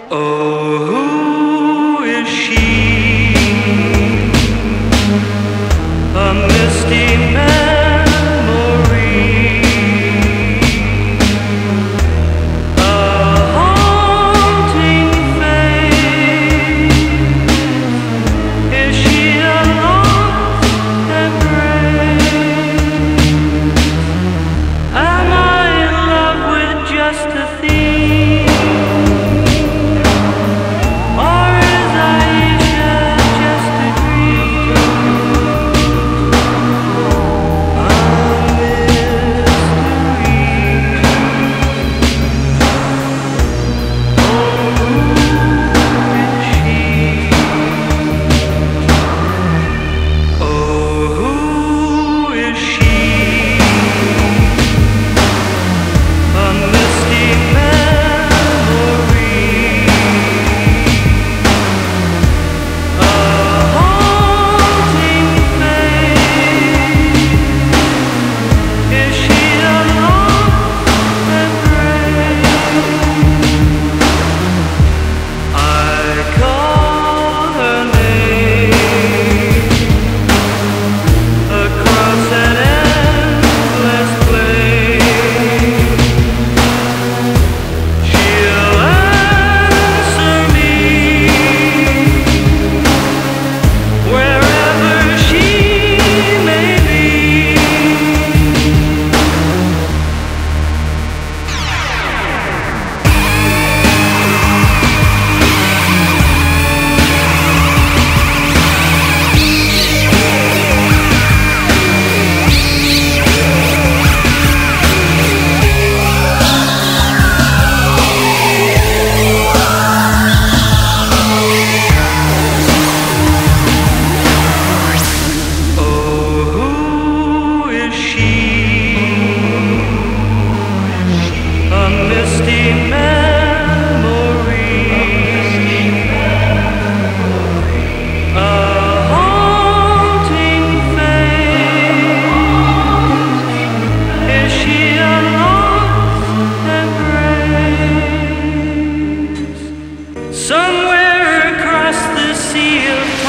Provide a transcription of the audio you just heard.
Oh, who is she? A misty memory, a haunting face. Is she a lost embrace? Am I in love with just a theme? Or is Aisha just a dream? A mystery. Oh, who is she? Oh, who is she? A misty memory, a haunting face. Is she a lost embrace? I call her name across that endless plain. She'll answer me wherever she may be. Oh, who is she? A misty memory, a haunting face. Is she a lost embrace? Somewhere across the sea of time,